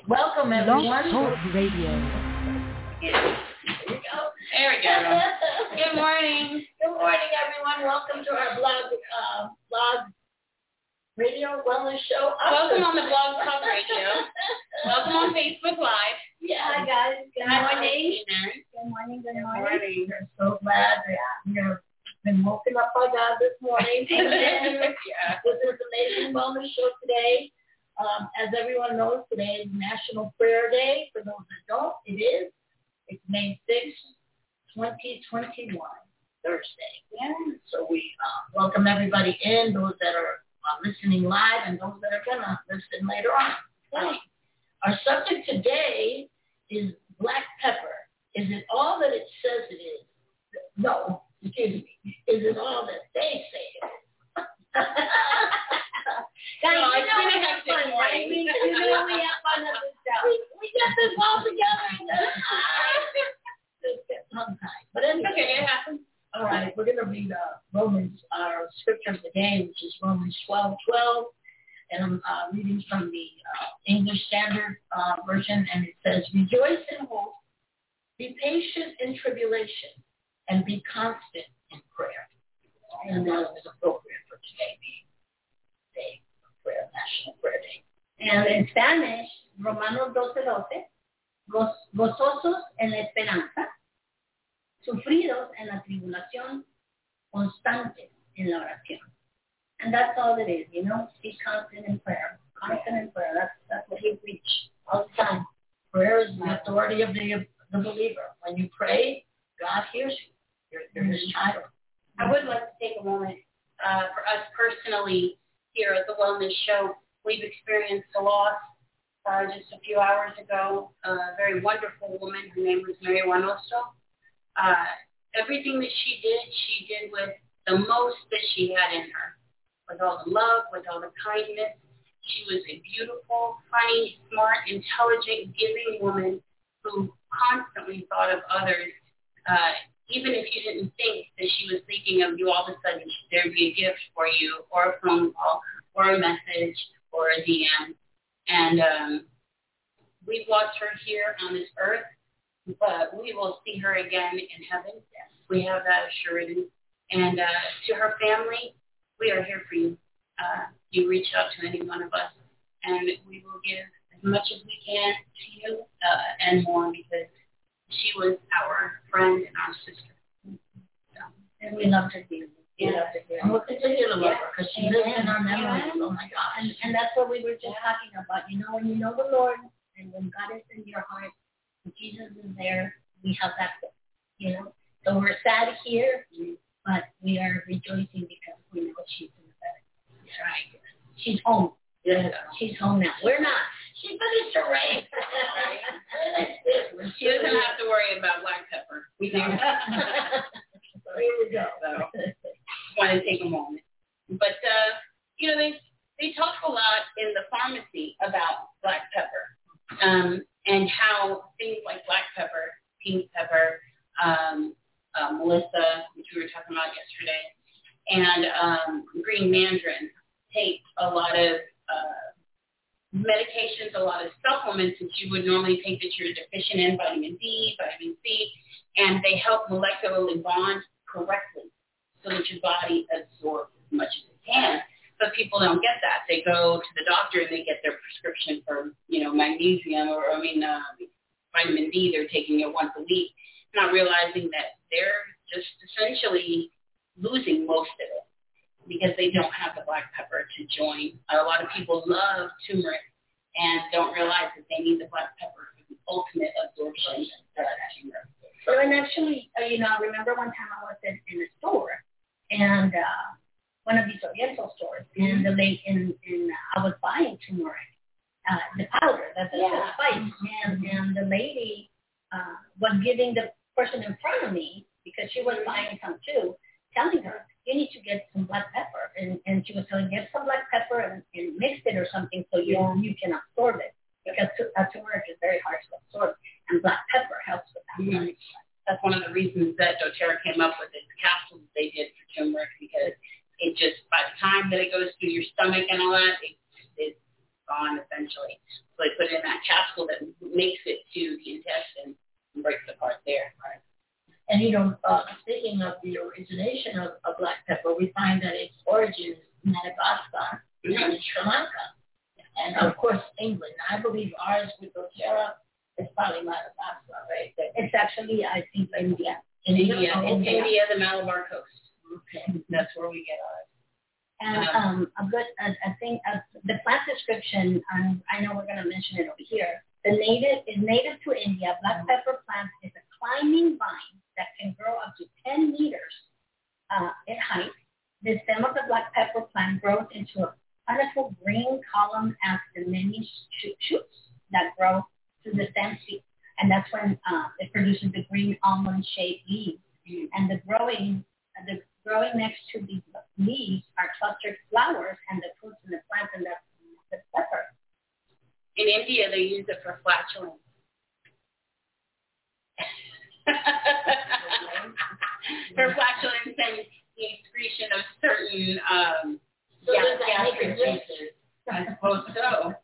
Welcome, everyone. Talk Radio. There we go. Good morning. Good morning, everyone. Welcome to our blog radio wellness show. Welcome on the Blog Talk Radio. Welcome on Facebook Live. Yeah, guys. Good morning. Good morning. Good morning. We're so glad that we have been woken up by God this morning. Yeah. With this amazing wellness show today. As everyone knows, today is National Prayer Day. For those that don't, it is. It's May 6th, 2021, Thursday. Yeah. So we welcome everybody in, those that are listening live and those that are going to listen later on. Our subject today is black pepper. Is it all that it says it is? No, excuse me. Is it all that they say it is? Guys, no, we have fun, right? We have fun at this show. We get this all together. But anyway, okay, it happens. All right, we're going to read Romans, our scripture of the day, which is Romans 12:12. And I'm reading from the English Standard Version, and it says, "Rejoice in hope, be patient in tribulation, and be constant in prayer." And that is appropriate for today, being Day of Prayer, National Prayer Day. And in Spanish, Romanos 12:12, gozosos en la esperanza, sufridos en la tribulación, constantes en la oración. And that's all it is, you know, be constant in prayer. Constant in prayer, that's what he preached all the time. Prayer is the authority of the believer. When you pray, God hears you. You're his child. I would like to take a moment for us personally here at the Wellness Show. We've experienced a loss just a few hours ago. A very wonderful woman. Her name was Mary Wanosto. Everything that she did with the most that she had in her. With all the love, with all the kindness. She was a beautiful, funny, smart, intelligent, giving woman who constantly thought of others. Even if you didn't think that she was thinking of you, all of a sudden there'd be a gift for you, or a phone call, or a message, or a DM. And we've lost her here on this earth, but we will see her again in heaven. We have that assurance. And to her family, we are here for you. You reach out to any one of us, and we will give as much as we can to you and more, because she was our friend and our sister. So, And we loved her dearly. And we'll continue to love her because she lives in our memories. Oh, my gosh. And that's what we were just talking about. You know, when you know the Lord and when God is in your heart, when Jesus is there, we have that hope, you know. So we're sad here, but we are rejoicing because we know she's in the bed. That's right. She's home. Yeah. She's home now. We're not. She finished her race. she doesn't have to worry about black pepper. We do. So here we go. So, want to take a moment. But, you know, they talk a lot in the pharmacy about black pepper and how things like black pepper, pink pepper, Melissa, which we were talking about yesterday, and green mandarin take a lot of medications, a lot of supplements that you would normally take that you're deficient in, vitamin D, vitamin C, and they help molecularly bond correctly so that your body absorbs as much as it can. But people don't get that. They go to the doctor and they get their prescription for, you know, magnesium or, vitamin D. They're taking it once a week, not realizing that they're just essentially losing most of it because they don't have the black pepper to join. A lot of people love turmeric and don't realize that they need the black pepper for the ultimate absorption of turmeric. So, and actually, you know, I remember one time I was in a store, and one of these Oriental stores, and the lady, I was buying turmeric, the powder, the spice, and the lady was giving the person in front of me, because she was buying some too, telling her, you need to get some black pepper. And she was telling, get some black pepper and mix it or something so you can absorb it. Because turmeric is very hard to absorb, and black pepper helps with that. Mm-hmm. That's one of the reasons that doTERRA came up with its capsules they did for turmeric, because it just, by the time that it goes through your stomach and all that, it's gone essentially. So So they put it in that capsule that makes it to the intestine and breaks it apart there. Right. And, speaking of the origination of black pepper, we find that its origin is Madagascar and Sri Lanka. And, of course, England. I believe ours with doTERRA is probably Madagascar, right? It's actually, I think, India. India, the Malabar coast. Okay. That's where we get ours. And I think the plant description, I know we're going to mention it over here. The native to India. Black pepper plant is a climbing vine that can grow up to 10 meters in height. The stem of the black pepper plant grows into a plentiful green column as the many shoots that grow through the stem seed. And that's when it produces the green almond-shaped leaves. And the growing next to these leaves are clustered flowers and the fruits in the plant, and that's the pepper. In India, they use it for flatulence. For flatulence and the excretion of certain gastric juices. I suppose so.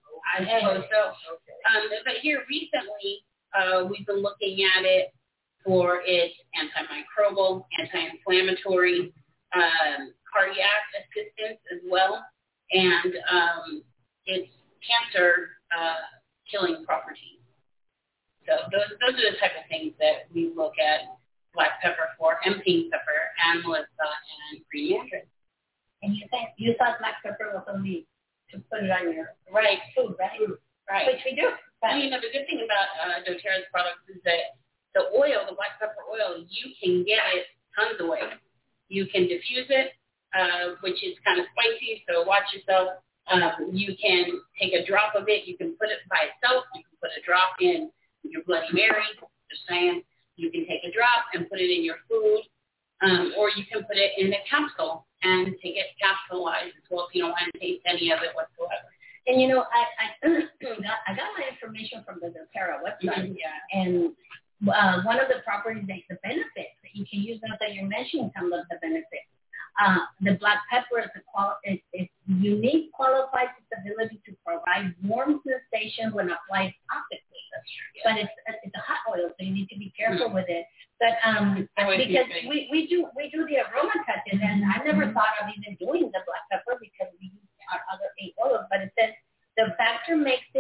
But here recently, we've been looking at it for its antimicrobial, anti-inflammatory, cardiac assistance as well, and its cancer killing properties. So those are the type of things that we look at black pepper for, and pink pepper, and Melissa, and green mandarin. And you thought black pepper was only to put it on your food, right? Right. Which we do. But the good thing about doTERRA's products is that the oil, the black pepper oil, you can get it tons of ways. You can diffuse it, which is kind of spicy, so watch yourself. You can take a drop of it. You can put it by itself. You can put a drop in your Bloody Mary, just saying. You can take a drop and put it in your food, or you can put it in a capsule and take it capsulized as well if you don't want to taste any of it whatsoever. And, I got my information from the doTERRA website, and one of the properties, the benefits that you can use, now that you're mentioning some of the benefits, the black pepper is unique, qualifies its ability to provide warm sensation when applied topically. But it's a hot oil, so you need to be careful with it. But because we do the aroma touches, and I never thought of even doing the black pepper because we use our other 8 oils. But it says the factor makes it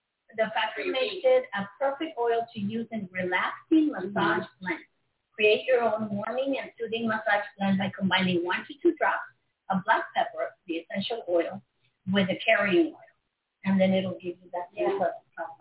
a perfect oil to use in relaxing massage blends. Create your own warming and soothing massage blend by combining 1 to 2 drops of black pepper, the essential oil, with a carrying oil, and then it'll give you that sense of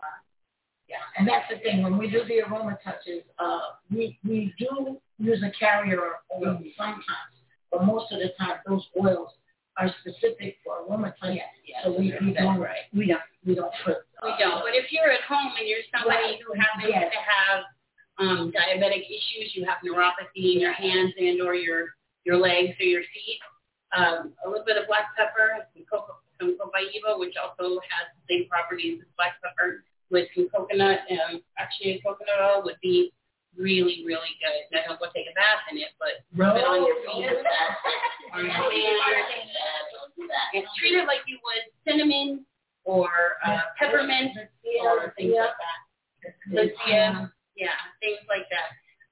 and that's the thing. When we do the aroma touches, we do use a carrier oil sometimes, but most of the time those oils are specific for aroma touches. So we don't put. We don't. But if you're at home and you're somebody who happens to have diabetic issues, you have neuropathy in your hands and or your legs or your feet, a little bit of black pepper, some copaiba, which also has the same properties as black pepper, with some coconut, actually coconut oil would be really, really good. Now don't go take a bath in it, but rub it on your feet or your hands. And treat it like you would cinnamon or peppermint or things like that. Lithium, things like that.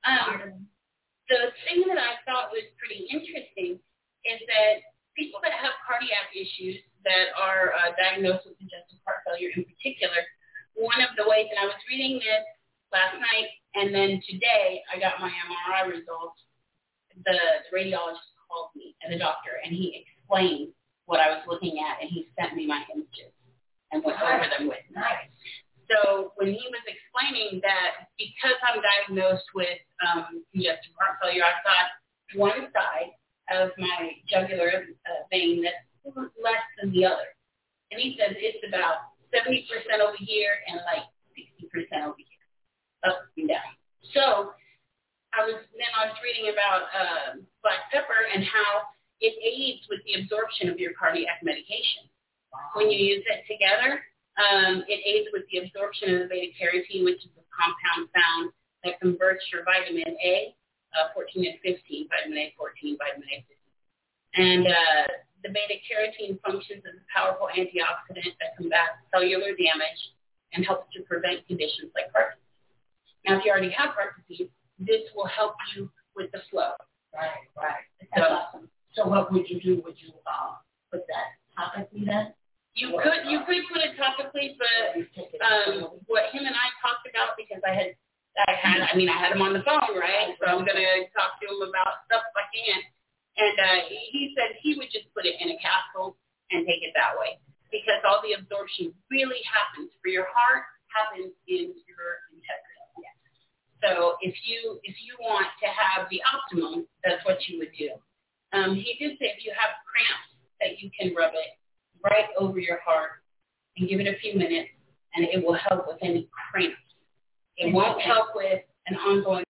The thing that I thought was pretty interesting is that people that have cardiac issues that are diagnosed with congestive heart failure in particular, one of the ways, and I was reading this last night, and then today I got my MRI results. The radiologist called me, and the doctor, and he explained what I was looking at, and he sent me my images and went over them with me. So when he was explaining that because I'm diagnosed with congestive heart failure, I've got one side of my jugular vein that's less than the other. And he says it's about 70% over here and like 60% over here, up and down. So I was reading about black pepper and how it aids with the absorption of your cardiac medication. When you use it together, it aids with the absorption of the beta-carotene, which is a compound found that converts your vitamin A, 14 and 15, vitamin A 14, vitamin A 15. And the beta-carotene functions as a powerful antioxidant that combats cellular damage and helps to prevent conditions like heart disease. Now, if you already have heart disease, this will help you with the flow. Right. That's awesome. So what would you do? Would you put that topically then? You could put it topically, but what him and I talked about, because I had him on the phone, right? So I'm gonna talk to him about stuff if I can. And he said he would just put it in a capsule and take it that way, because all the absorption really happens for your heart happens in your intestines. Yes. So if you want to have the optimum, that's what you would do. He did say if you have cramps that you can rub it right over your heart and give it a few minutes, and it will help with any cramps. It won't help with an ongoing